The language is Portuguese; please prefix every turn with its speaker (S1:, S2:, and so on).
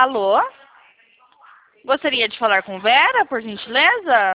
S1: Alô? Gostaria de falar com Vera, por gentileza?